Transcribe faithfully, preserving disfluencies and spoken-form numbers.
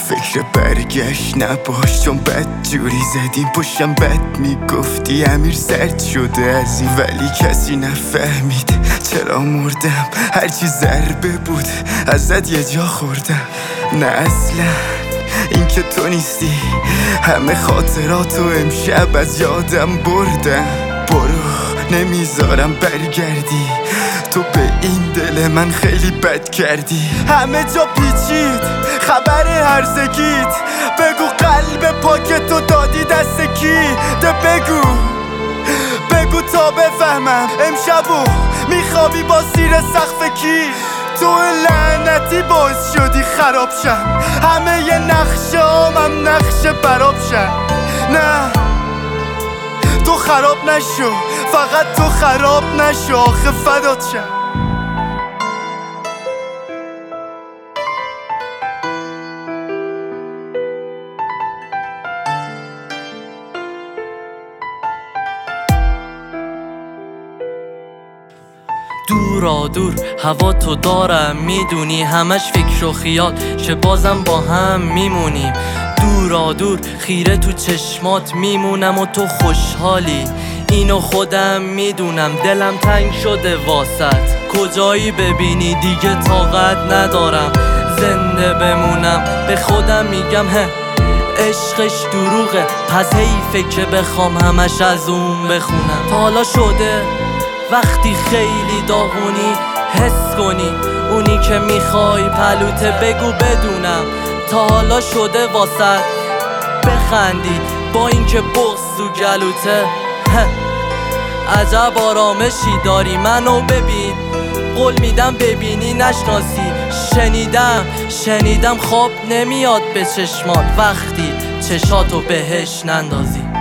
فکر برگشت نباش، چون بد جوری زدیم پشتم بد میگفتی امیر سرد شده از این، ولی کسی نفهمید چرا مردم. هرچی ضربه بود ازت یه جا خوردم. نه اصلا این که تو نیستی، همه خاطراتو امشب از یادم بردم. برو نمیذارم برگردی، تو به این دل من خیلی بد کردی. همه جا پیچید خبر هرزگیت، بگو قلب پاکتو دادی دست کی؟ ده بگو بگو تا بفهمم امشبو میخوابی با زیر سقف کی؟ تو لعنتی باعث شدی خراب شم، همه ی نقشه هامم نقشه براب شم. نه تو خراب نشو، فقط تو خراب نشو، آخه فدات شم. دورا دور هوا تو دارم میدونی، همش فکر و خیال چه بازم با هم میمونیم. دورا دور خیره تو چشمات میمونم و تو خوشحالی، اینو خودم میدونم. دلم تنگ شده واسط، کجایی ببینی دیگه طاقت ندارم زنده بمونم. به خودم میگم هه عشقش دروغه، پس حیفه که بخوام همش از اون بخونم. تا حالا شده وقتی خیلی داغونی حس کنی اونی که میخوای پلوته، بگو بدونم. تا حالا شده واسط بخندی با اینکه بغض تو گلوته؟ عجب آرامشی داری، منو ببین قول میدم ببینی نشناسی. شنیدم شنیدم خواب نمیاد به چشمات وقتی چشاتو بهش نندازی.